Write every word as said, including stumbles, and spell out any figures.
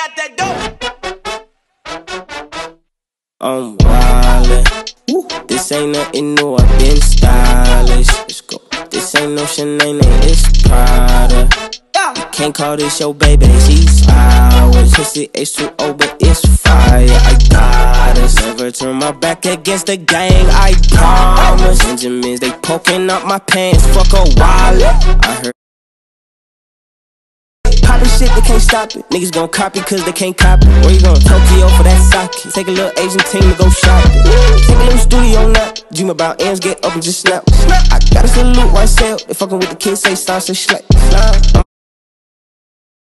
got that dope. I'm wildin'. This ain't nothing new, I've been stylish. Let's go. This ain't no Chanel, it's Prada. You can't call this your baby, she's ours. Pussy H two O, but it's fire. I got us. Never turn my back against the gang, I promise. Benjamins, they poking up my pants, fuck a wallet. I heard poppin' shit, they can't stop it. Niggas gon' copy cause they can't copy. Where you going? Tokyo for that sake. Take a little Asian team to go shopping. Take a little studio nap. Dream about ends, get up and just snap. I gotta salute myself. They fuckin' with the kids, say start, say schlack.